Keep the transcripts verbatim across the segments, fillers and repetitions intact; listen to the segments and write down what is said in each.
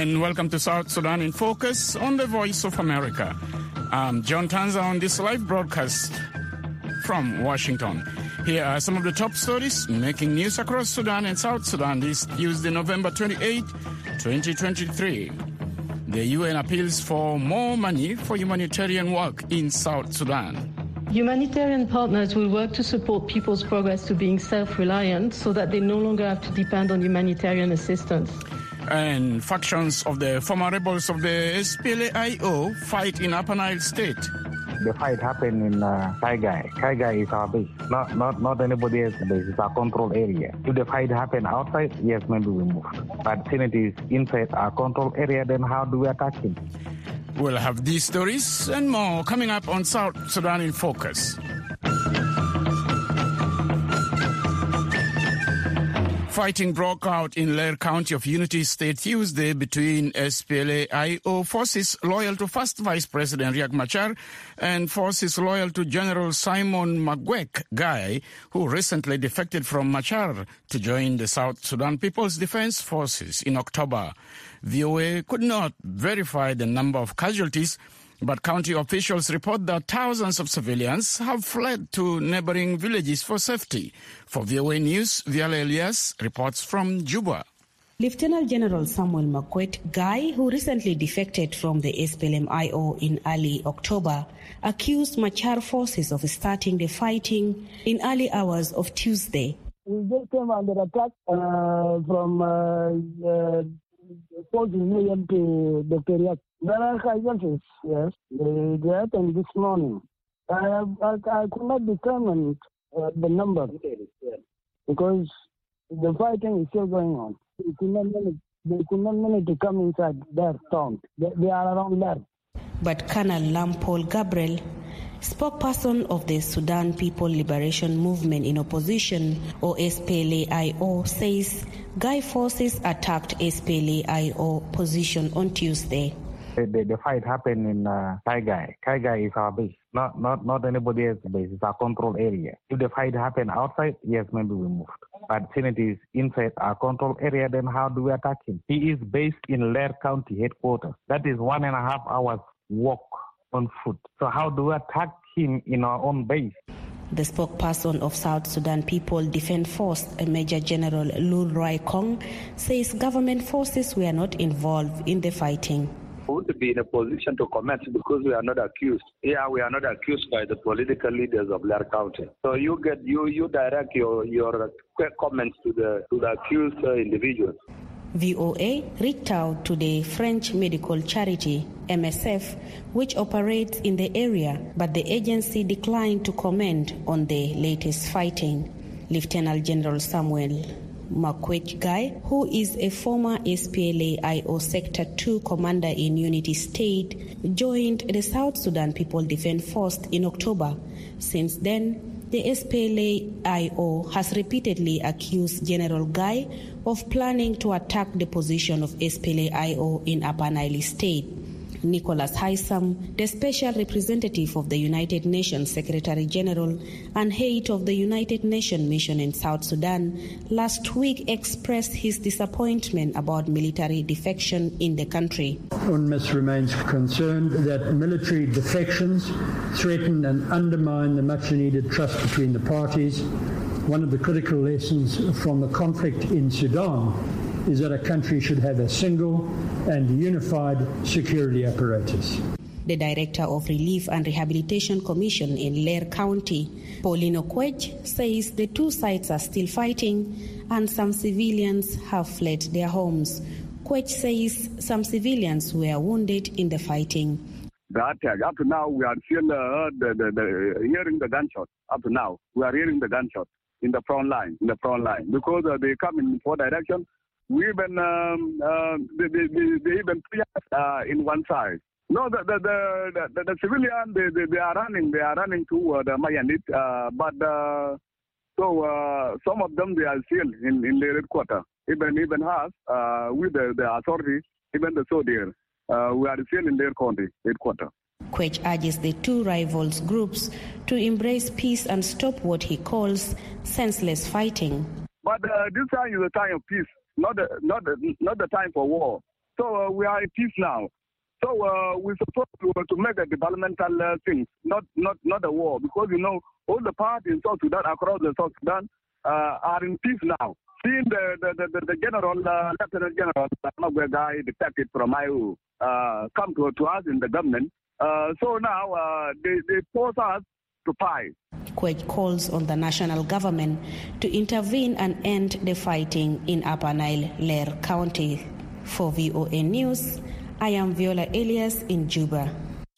and welcome to South Sudan in Focus on the Voice of America. I'm John Tanza on this live broadcast from Washington. Here are some of the top stories making news across Sudan and South Sudan this Tuesday, November twenty-eighth, twenty twenty-three. The U N appeals for more money for humanitarian work in South Sudan. Humanitarian partners will work to support people's progress to being self-reliant so that they no longer have to depend on humanitarian assistance. And factions of the former rebels of the S P L A I O fight in Upper Nile State. The fight happened in uh, Kaigai. Kaigai is our base, not, not, not anybody else's base. It's our control area. If the fight happened outside, yes, maybe we move. But since it is inside our control area, then how do we attack him? We'll have these stories and more coming up on South Sudan in Focus. Fighting broke out in Lair County of Unity State Tuesday between S P L A I O forces loyal to first Vice President Riek Machar and forces loyal to General Simon Magwek Guy, who recently defected from Machar to join the South Sudan People's Defense Forces in October. V O A could not verify the number of casualties, but county officials report that thousands of civilians have fled to neighboring villages for safety. For V O A News, Viala Elias reports from Juba. Lieutenant General Samuel Magwek Guy, who recently defected from the S P L M I O in early October, accused Machar forces of starting the fighting in early hours of Tuesday. We just came under attack uh, from uh, uh, forty million to the Periac. There are casualties, yes. They, they happened this morning. I, I, I could not determine uh, the number because the fighting is still going on. They could not manage, they could not manage to come inside their town. They, they are around there. But Colonel Lampol Gabriel, spokesperson of the Sudan People Liberation Movement in opposition, or S P L A I O, says Guy forces attacked S P L A I O position on Tuesday. The, the, the fight happened in uh, Kaigai. Kaigai is our base, not, not, not anybody else's base. It's our control area. If the fight happened outside, yes, maybe we moved. But since it is inside our control area, then how do we attack him? He is based in Lair County headquarters. That is one and a half hours walk on foot. So how do we attack him in our own base? The spokesperson of South Sudan People Defense Force, Major General Lul Rai Kong, says government forces were not involved in the fighting. We would be in a position to comment because we are not accused. Yeah, we are not accused by the political leaders of Lair County. So you get you you direct your your comments to the to the accused uh, individuals. V O A reached out to the French medical charity M S F, which operates in the area, but the agency declined to comment on the latest fighting. Lieutenant General Samuel Magwek Guy, who is a former S P L A I O Sector two commander in Unity State, joined the South Sudan People Defense Force in October. Since then, the S P L A I O has repeatedly accused General Guy of planning to attack the position of S P L A I O in Upper Nile State. Nicholas Haysom, the Special Representative of the United Nations Secretary General and head of the United Nations Mission in South Sudan, last week expressed his disappointment about military defection in the country. UNMISS remains concerned that military defections threaten and undermine the much-needed trust between the parties. One of the critical lessons from the conflict in Sudan is that a country should have a single and unified security apparatus. The Director of Relief and Rehabilitation Commission in Lair County, Paulino Quech, says the two sides are still fighting and some civilians have fled their homes. Quech says some civilians were wounded in the fighting. That up to now we are still uh, the, the, the, hearing the gunshot. Up to now we are hearing the gunshot in the front line, in the front line, because uh, they come in four directions. We even um, uh, they, they, they even uh, in one side. No, the the the, the, the civilian they, they they are running. They are running toward uh, Mayanit, uh, but uh, so uh, some of them they are still in in the headquarters. Even even us uh, with the, the authorities, even the soldiers, uh, we are still in their country headquarters. Quech urges the two rivals groups to embrace peace and stop what he calls senseless fighting. But uh, this time is a time of peace. Not the, not the, not the time for war. So uh, we are at peace now. So uh, we're supposed to, to make a developmental uh, thing, not not not a war, because you know all the parties in South Sudan across the South Sudan uh, are in peace now. Seeing the the, the, the general, uh, Lieutenant General, the guy defected from I U, uh, come to, to us in the government. Uh, so now uh, they, they force us to fight. Quech calls on the national government to intervene and end the fighting in Upper Nile, Lair County. For V O A News, I am Viola Elias in Juba.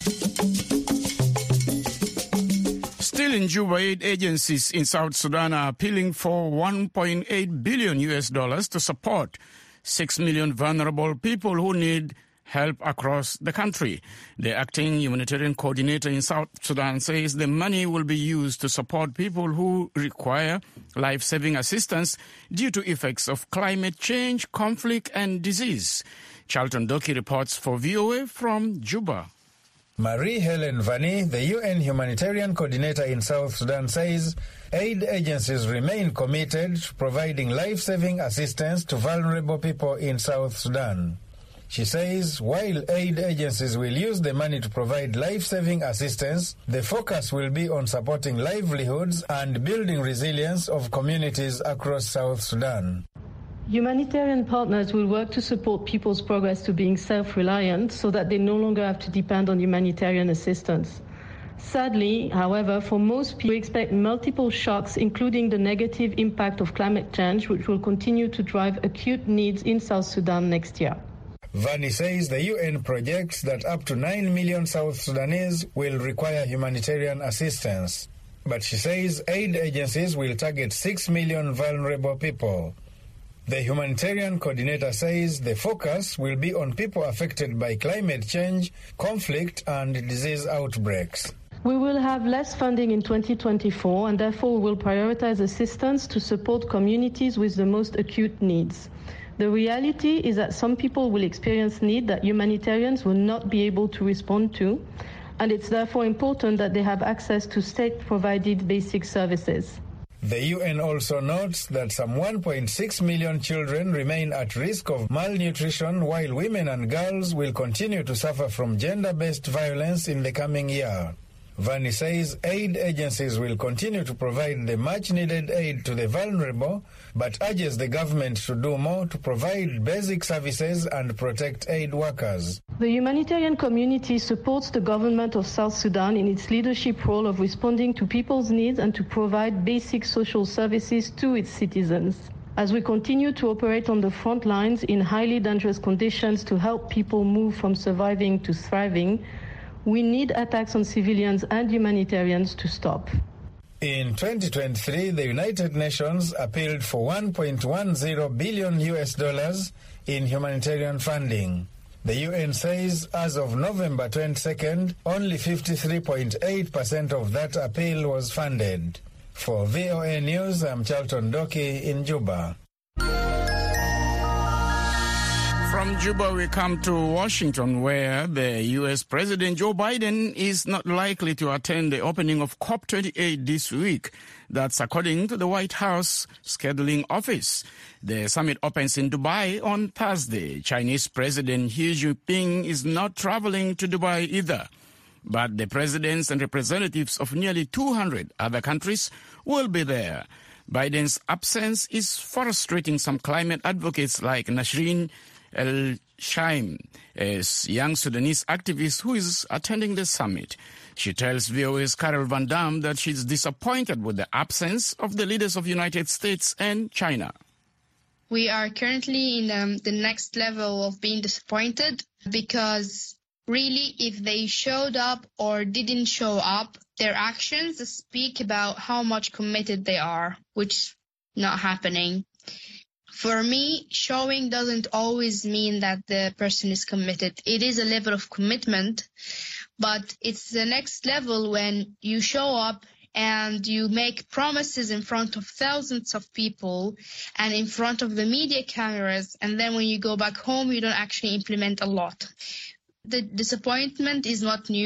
Still in Juba, aid agencies in South Sudan are appealing for one point eight billion U S dollars to support six million vulnerable people who need help across the country. The acting humanitarian coordinator in South Sudan says the money will be used to support people who require life-saving assistance due to effects of climate change, conflict and disease. Charlton Doki reports for V O A from Juba. Marie-Helen Vani, the U N humanitarian coordinator in South Sudan, says aid agencies remain committed to providing life-saving assistance to vulnerable people in South Sudan. She says while aid agencies will use the money to provide life-saving assistance, the focus will be on supporting livelihoods and building resilience of communities across South Sudan. Humanitarian partners will work to support people's progress to being self-reliant so that they no longer have to depend on humanitarian assistance. Sadly, however, for most people, we expect multiple shocks, including the negative impact of climate change, which will continue to drive acute needs in South Sudan next year. Vani says the U N projects that up to nine million South Sudanese will require humanitarian assistance. But she says aid agencies will target six million vulnerable people. The humanitarian coordinator says the focus will be on people affected by climate change, conflict, and disease outbreaks. We will have less funding in twenty twenty-four, and therefore we will prioritize assistance to support communities with the most acute needs. The reality is that some people will experience need that humanitarians will not be able to respond to, and it's therefore important that they have access to state-provided basic services. The U N also notes that some one point six million children remain at risk of malnutrition, while women and girls will continue to suffer from gender-based violence in the coming year. Vani says aid agencies will continue to provide the much-needed aid to the vulnerable, but urges the government to do more to provide basic services and protect aid workers. The humanitarian community supports the government of South Sudan in its leadership role of responding to people's needs and to provide basic social services to its citizens. As we continue to operate on the front lines in highly dangerous conditions to help people move from surviving to thriving, we need attacks on civilians and humanitarians to stop. In twenty twenty-three, the United Nations appealed for one point one zero billion U S dollars in humanitarian funding. The U N says as of November twenty-second, only fifty-three point eight percent of that appeal was funded. For V O A News, I'm Charlton Doki in Juba. From Juba, we come to Washington, where the U S President Joe Biden is not likely to attend the opening of COP twenty-eight this week. That's according to the White House scheduling office. The summit opens in Dubai on Thursday. Chinese President Xi Jinping is not traveling to Dubai either. But the presidents and representatives of nearly two hundred other countries will be there. Biden's absence is frustrating some climate advocates like Nasrin El-Shaim, a young Sudanese activist who is attending the summit. She tells V O A's Carol Van Dam that she's disappointed with the absence of the leaders of the United States and China. We are currently in um, the next level of being disappointed because really if they showed up or didn't show up, their actions speak about how much committed they are, which is not happening. For me, showing doesn't always mean that the person is committed. It is a level of commitment, but it's the next level when you show up and you make promises in front of thousands of people and in front of the media cameras, and then when you go back home, you don't actually implement a lot. The disappointment is not new.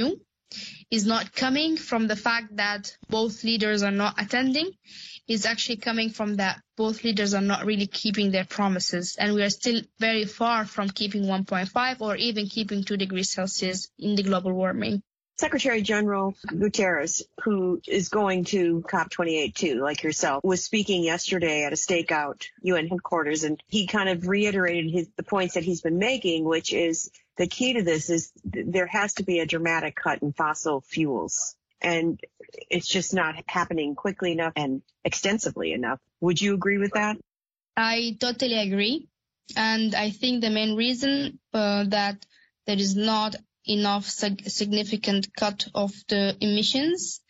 is not coming from the fact that both leaders are not attending. It's actually coming from that both leaders are not really keeping their promises. And we are still very far from keeping one point five or even keeping two degrees Celsius in the global warming. Secretary General Guterres, who is going to COP twenty-eight too, like yourself, was speaking yesterday at a stakeout U N headquarters, and he kind of reiterated his, the points that he's been making, which is the key to this is th- there has to be a dramatic cut in fossil fuels. And it's just not happening quickly enough and extensively enough. Would you agree with that? I totally agree. And I think the main reason uh, that there is not enough sig- significant cut of the emissions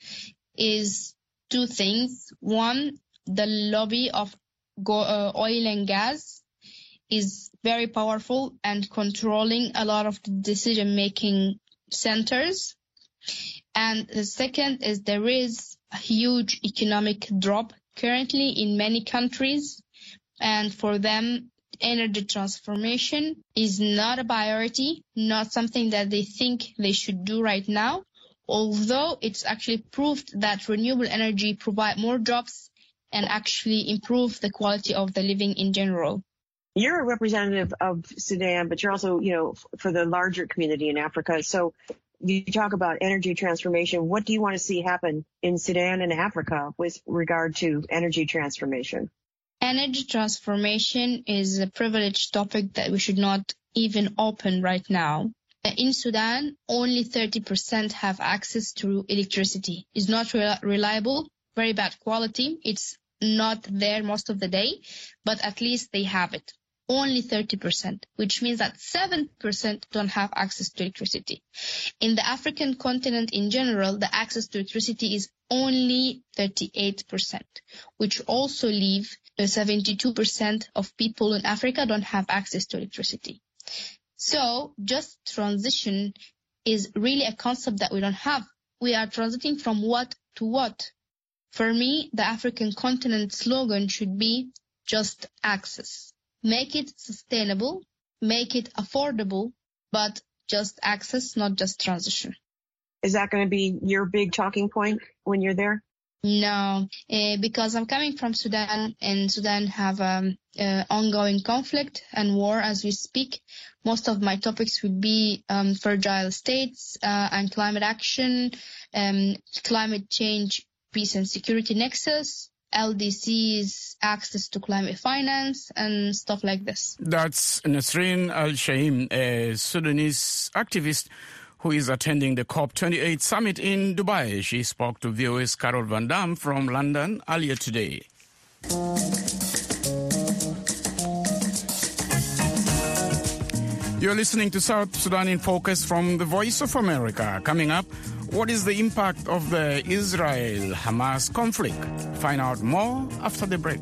is two things. One, the lobby of go- uh, oil and gas is very powerful and controlling a lot of the decision-making centers. And the second is there is a huge economic drop currently in many countries. And for them, energy transformation is not a priority, not something that they think they should do right now, although it's actually proved that renewable energy provide more jobs and actually improve the quality of the living in general. You're a representative of Sudan, but you're also, you know, for the larger community in Africa. So you talk about energy transformation. What do you want to see happen in Sudan and Africa with regard to energy transformation? Energy transformation is a privileged topic that we should not even open right now. In Sudan, only thirty percent have access to electricity. It's not re- reliable, very bad quality. It's not there most of the day, but at least they have it. Only thirty percent, which means that seven percent don't have access to electricity. In the African continent in general, the access to electricity is only thirty-eight percent, which also leave seventy-two percent of people in Africa don't have access to electricity. So just transition is really a concept that we don't have. We are transiting from what to what. For me, the African continent slogan should be just access. Make it sustainable, make it affordable, but just access, not just transition. Is that going to be your big talking point when you're there? No, uh, because I'm coming from Sudan, and Sudan have um, uh, ongoing conflict and war as we speak. Most of my topics will be um, fragile states uh, and climate action, um, climate change, peace and security nexus, L D C's access to climate finance, and stuff like this. That's Nasreen Al-Shaim, a Sudanese activist who is attending the COP twenty-eight summit in Dubai. She spoke to V O A's Carol Van Dam from London earlier today. You're listening to South Sudan in Focus from the Voice of America. Coming up, what is the impact of the Israel-Hamas conflict? Find out more after the break.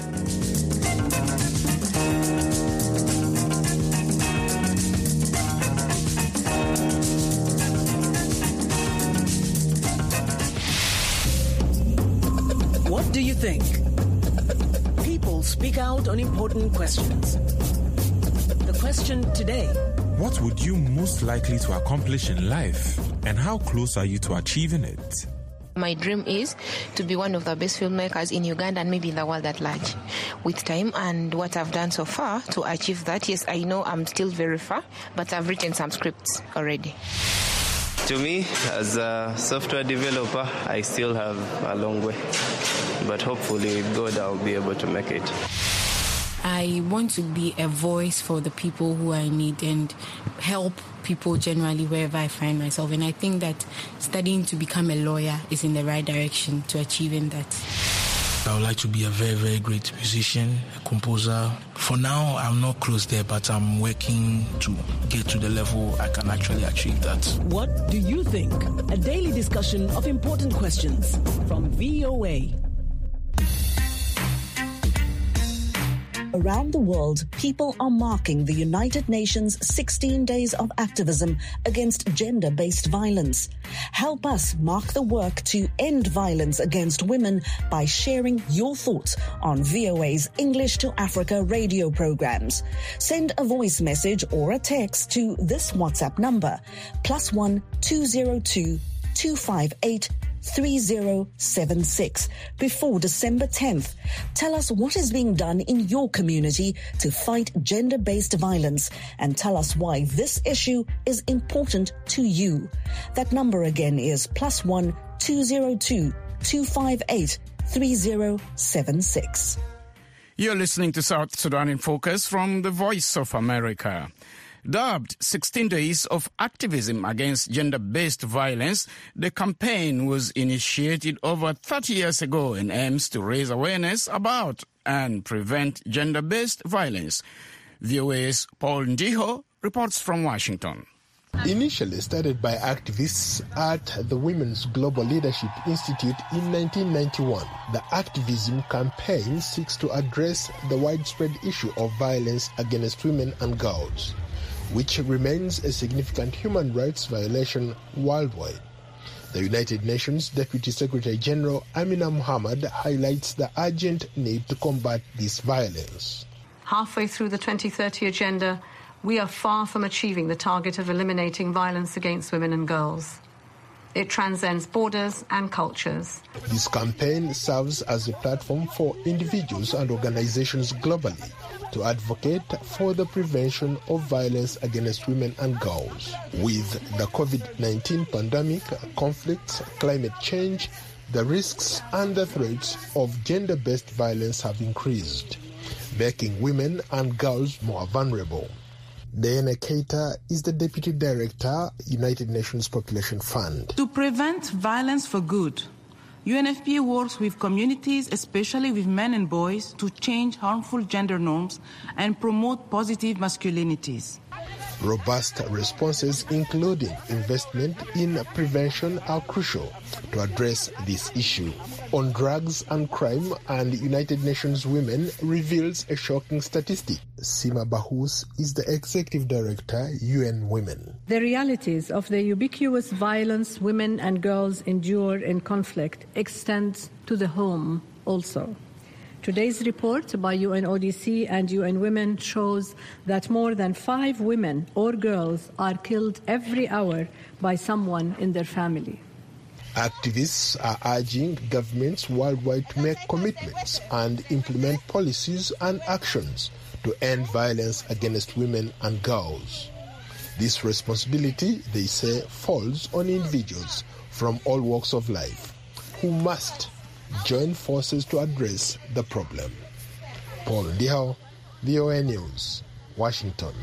What do you think? People speak out on important questions. The question today: what would you most likely to accomplish in life, and how close are you to achieving it? My dream is to be one of the best filmmakers in Uganda and maybe in the world at large. With time and what I've done so far to achieve that, yes, I know I'm still very far, but I've written some scripts already. To me, as a software developer, I still have a long way, but hopefully with God I'll be able to make it. I want to be a voice for the people who I need and help people generally wherever I find myself. And I think that studying to become a lawyer is in the right direction to achieving that. I would like to be a very, very great musician, a composer. For now, I'm not close there, but I'm working to get to the level I can actually achieve that. What do you think? A daily discussion of important questions from V O A. Around the world, people are marking the United Nations sixteen days of activism against gender-based violence. Help us mark the work to end violence against women by sharing your thoughts on V O A's English to Africa radio programs. Send a voice message or a text to this WhatsApp number, plus one two zero two two five eight three zero seven six before December tenth. Tell us what is being done in your community to fight gender-based violence and tell us why this issue is important to you. That number again is plus one two zero two two five eight three zero seven six. You're listening to South Sudan in Focus from the Voice of America. Dubbed sixteen days of activism against gender-based violence, the campaign was initiated over thirty years ago and aims to raise awareness about and prevent gender-based violence. V O A's Paul Ndiho reports from Washington. Initially started by activists at the Women's Global Leadership Institute in nineteen ninety-one, the activism campaign seeks to address the widespread issue of violence against women and girls, which remains a significant human rights violation worldwide. The United Nations Deputy Secretary General Amina Mohammed highlights the urgent need to combat this violence. Halfway through the twenty thirty Agenda, we are far from achieving the target of eliminating violence against women and girls. It transcends borders and cultures. This campaign serves as a platform for individuals and organizations globally to advocate for the prevention of violence against women and girls. With the COVID nineteen pandemic, conflicts, climate change, the risks and the threats of gender-based violence have increased, making women and girls more vulnerable. Diana Keita is the Deputy Director, United Nations Population Fund. To prevent violence for good, U N F P A works with communities, especially with men and boys, to change harmful gender norms and promote positive masculinities. Robust responses, including investment in prevention, are crucial to address this issue. On drugs and crime, and United Nations Women reveals a shocking statistic. Sima Bahous is the Executive Director, U N Women. The realities of the ubiquitous violence women and girls endure in conflict extends to the home also. Today's report by U N O D C and U N Women shows that more than five women or girls are killed every hour by someone in their family. Activists are urging governments worldwide to make commitments and implement policies and actions to end violence against women and girls. This responsibility, they say, falls on individuals from all walks of life who must join forces to address the problem. Paul Ndiho, V O A News, Washington.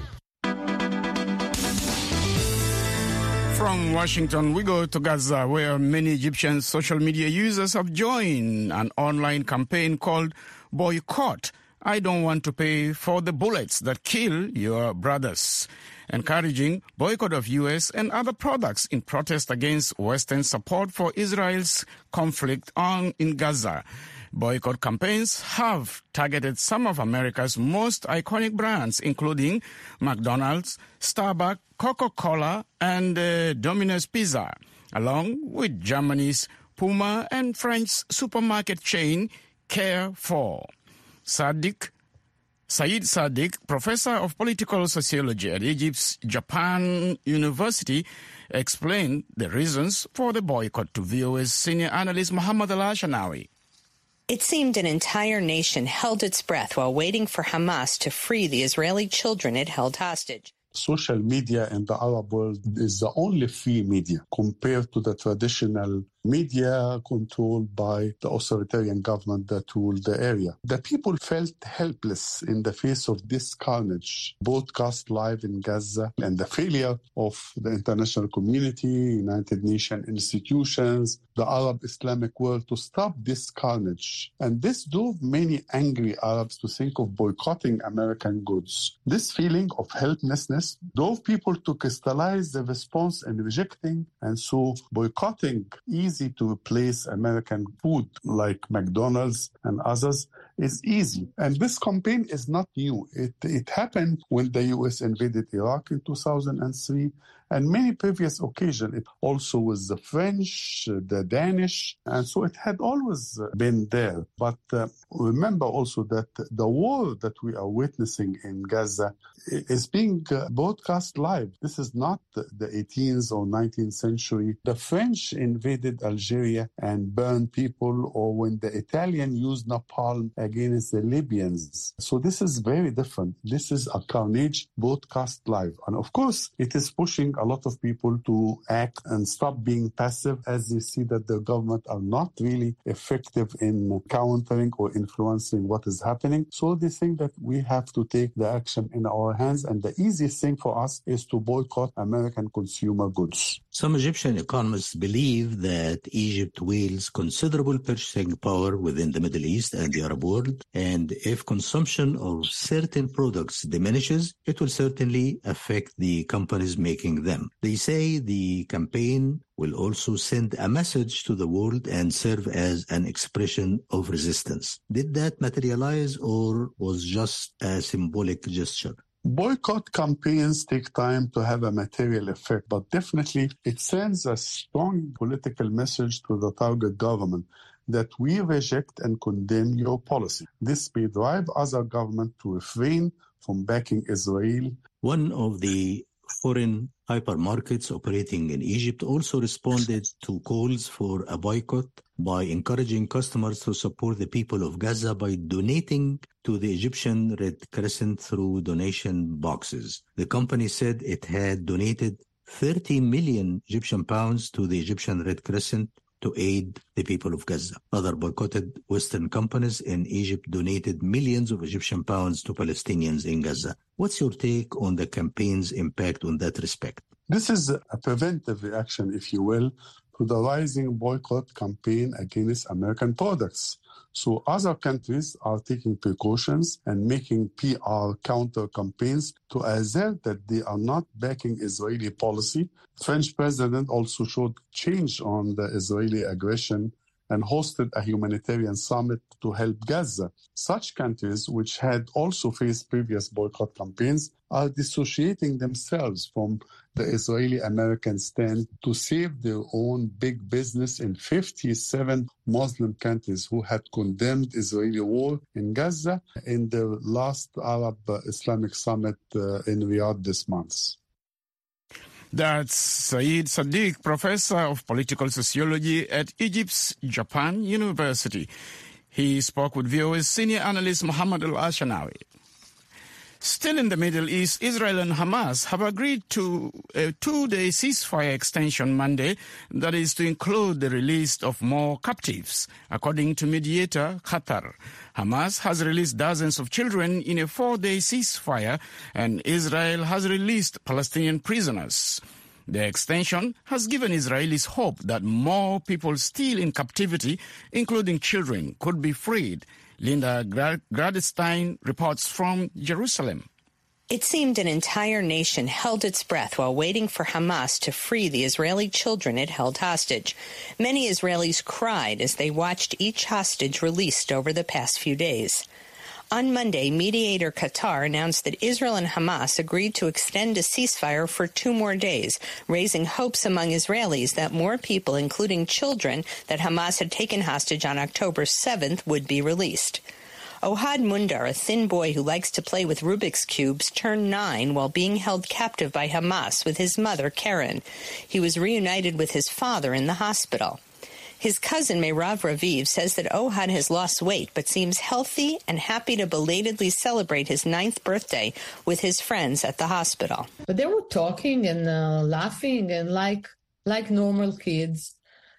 From Washington, we go to Gaza, where many Egyptian social media users have joined an online campaign called Boycott, I Don't Want to Pay for the Bullets That Kill Your Brothers, encouraging boycott of U S and other products in protest against Western support for Israel's conflict on in Gaza. Boycott campaigns have targeted some of America's most iconic brands, including McDonald's, Starbucks, Coca-Cola, and uh, Domino's Pizza, along with Germany's Puma and French supermarket chain Carrefour. Sadiq Said Sadiq, professor of political sociology at Egypt's Japan University, explained the reasons for the boycott to V O A's senior analyst Mohammed Al-Ashanawi. It seemed an entire nation held its breath while waiting for Hamas to free the Israeli children it held hostage. Social media in the Arab world is the only free media compared to the traditional media controlled by the authoritarian government that ruled the area. The people felt helpless in the face of this carnage, broadcast live in Gaza, and the failure of the international community, United Nations institutions, the Arab Islamic world to stop this carnage. And this drove many angry Arabs to think of boycotting American goods. This feeling of helplessness drove people to crystallize the response in rejecting and so boycotting easy to replace American food like McDonald's and others is easy. And this campaign is not new. It, it happened when the U S invaded Iraq in two thousand three, and many previous occasions. It also was the French, the Danish, and so it had always been there. But uh, remember also that the war that we are witnessing in Gaza is being uh, broadcast live. This is not the eighteenth or nineteenth century. The French invaded Algeria and burned people, or when the Italian used napalm against the Libyans. So this is very different. This is a carnage broadcast live. And of course, it is pushing a lot of people to act and stop being passive as they see that the government are not really effective in countering or influencing what is happening. So they think that we have to take the action in our hands, and the easiest thing for us is to boycott American consumer goods. Some Egyptian economists believe that Egypt wields considerable purchasing power within the Middle East and the Arab world, and if consumption of certain products diminishes, it will certainly affect the companies making them. They say the campaign will also send a message to the world and serve as an expression of resistance. Did that materialize, or was just a symbolic gesture? Boycott campaigns take time to have a material effect, but definitely it sends a strong political message to the target government that we reject and condemn your policy. This may drive other governments to refrain from backing Israel. One of the foreign hypermarkets operating in Egypt also responded to calls for a boycott by encouraging customers to support the people of Gaza by donating to the Egyptian Red Crescent through donation boxes. The company said it had donated thirty million Egyptian pounds to the Egyptian Red Crescent to aid the people of Gaza. Other boycotted Western companies in Egypt donated millions of Egyptian pounds to Palestinians in Gaza. What's your take on the campaign's impact on that respect? This is a preventive reaction, if you will, to the rising boycott campaign against American products. So other countries are taking precautions and making P R counter campaigns to assert that they are not backing Israeli policy. French president also showed change on the Israeli aggression and hosted a humanitarian summit to help Gaza. Such countries, which had also faced previous boycott campaigns, are dissociating themselves from the Israeli-American stand to save their own big business in fifty-seven Muslim countries who had condemned Israeli war in Gaza in the last Arab Islamic summit uh, in Riyadh this month. That's Saeed Sadiq, professor of political sociology at Egypt's Japan University. He spoke with V O A's senior analyst Mohammed Al-Ashanawi. Still in the Middle East, Israel and Hamas have agreed to a two-day ceasefire extension Monday that is to include the release of more captives, according to mediator Qatar. Hamas has released dozens of children in a four-day ceasefire, and Israel has released Palestinian prisoners. The extension has given Israelis hope that more people still in captivity, including children, could be freed. Linda Gradstein reports from Jerusalem. It seemed an entire nation held its breath while waiting for Hamas to free the Israeli children it held hostage. Many Israelis cried as they watched each hostage released over the past few days. On Monday, mediator Qatar announced that Israel and Hamas agreed to extend a ceasefire for two more days, raising hopes among Israelis that more people, including children that Hamas had taken hostage on October seventh, would be released. Ohad Mundar, a thin boy who likes to play with Rubik's Cubes, turned nine while being held captive by Hamas with his mother, Karen. He was reunited with his father in the hospital. His cousin, Meirav Raviv, says that Ohad has lost weight but seems healthy and happy to belatedly celebrate his ninth birthday with his friends at the hospital. But they were talking and uh, laughing and like like normal kids.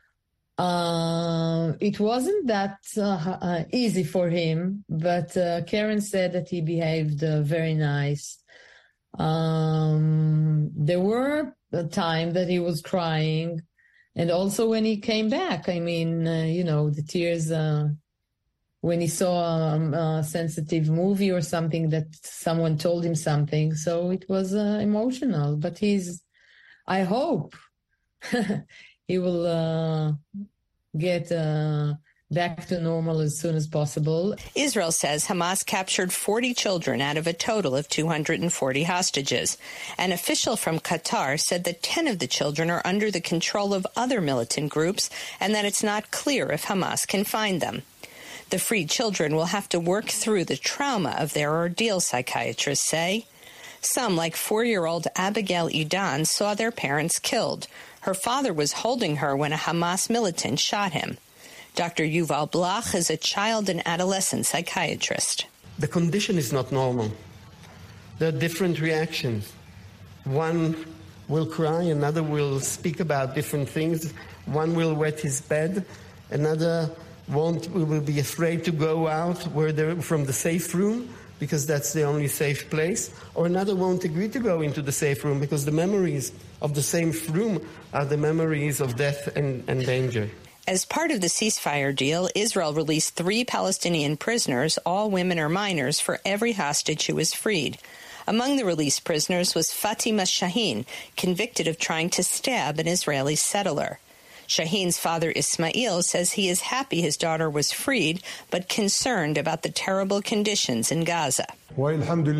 Uh, it wasn't that uh, uh, easy for him, but uh, Karen said that he behaved uh, very nice. Um, there were a time that he was crying. And also when he came back, I mean, uh, you know, the tears, uh, when he saw um, a sensitive movie or something that someone told him something. So it was uh, emotional. But he's, I hope he will uh, get uh, back to normal as soon as possible. Israel says Hamas captured forty children out of a total of two hundred forty hostages. An official from Qatar said that ten of the children are under the control of other militant groups and that it's not clear if Hamas can find them. The freed children will have to work through the trauma of their ordeal, psychiatrists say. Some, like four-year-old Abigail Idan, saw their parents killed. Her father was holding her when a Hamas militant shot him. Doctor Yuval Blach is a child and adolescent psychiatrist. The condition is not normal. There are different reactions. One will cry, another will speak about different things. One will wet his bed, another won't will be afraid to go out where they're from the safe room because that's the only safe place, or another won't agree to go into the safe room because the memories of the safe room are the memories of death and, and danger. As part of the ceasefire deal, Israel released three Palestinian prisoners, all women or minors, for every hostage who was freed. Among the released prisoners was Fatima Shaheen, convicted of trying to stab an Israeli settler. Shaheen's father, Ismail, says he is happy his daughter was freed, but concerned about the terrible conditions in Gaza. We are happy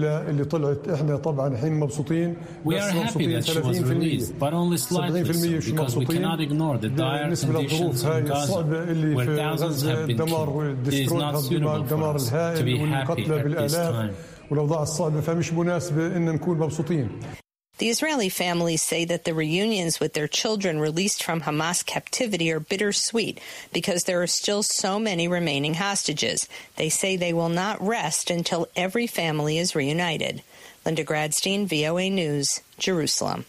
that she was released, but only slightly so, because we cannot ignore the dire conditions in Gaza, where thousands have been killed. It is not suitable for us to be happy at this time. The Israeli families say that the reunions with their children released from Hamas captivity are bittersweet because there are still so many remaining hostages. They say they will not rest until every family is reunited. Linda Gradstein, V O A News, Jerusalem.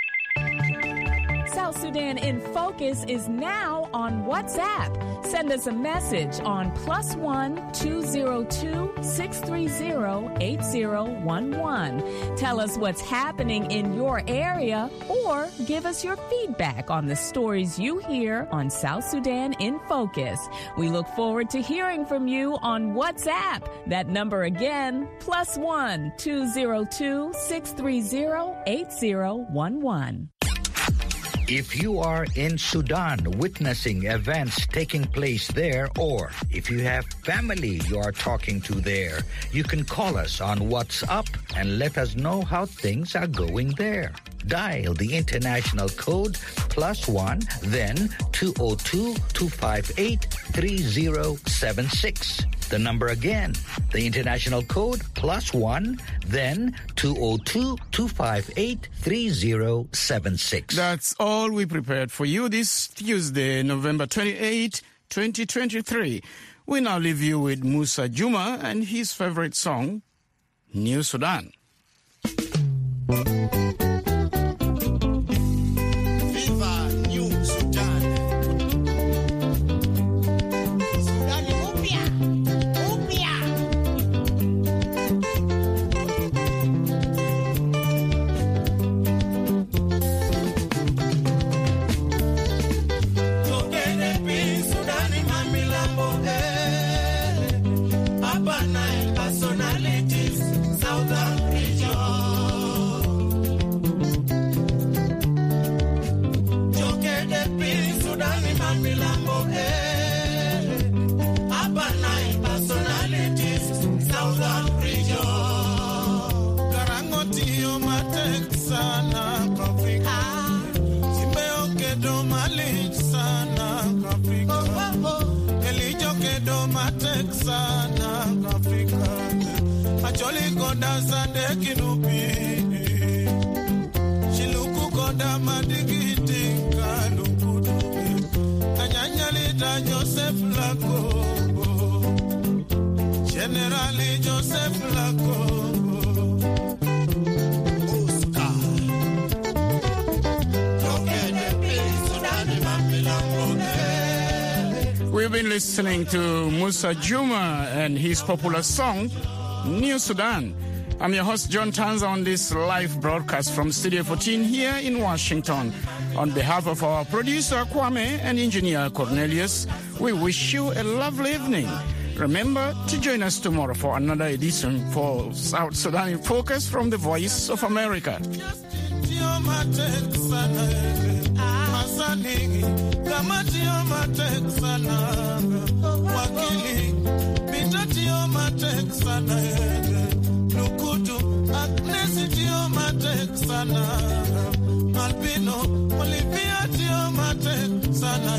South Sudan in Focus is now on WhatsApp. Send us a message on plus one two zero two six three zero eight zero one one. Tell us what's happening in your area or give us your feedback on the stories you hear on South Sudan in Focus. We look forward to hearing from you on WhatsApp. That number again, plus one two zero two six three zero eight zero one one. If you are in Sudan witnessing events taking place there, or if you have family you are talking to there, you can call us on WhatsApp and let us know how things are going there. Dial the international code plus one, then two oh two, two five eight, three oh seven six. The number again, the international code plus one, then two oh two, two five eight, three oh seven six. That's all we prepared for you this Tuesday, November twenty-eighth, twenty twenty-three. We now leave you with Musa Juma and his favorite song, New Sudan. Generally Joseph Lako. We've been listening to Musa Juma and his popular song, New Sudan. I'm your host, John Tanza, on this live broadcast from Studio fourteen here in Washington. On behalf of our producer, Kwame, and engineer, Cornelius, we wish you a lovely evening. Remember to join us tomorrow for another edition for South Sudan in Focus from the Voice of America. Mani, Kamatio Matexana, Wakili, Pitatio Matexana, Nukutu, Agnesitio Matexana, Albino, Olivia Tio Matexana,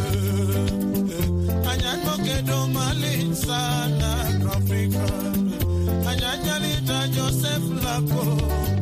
Anyango Kedo Mali Sana, Africa, Anyanjalita Joseph Lako.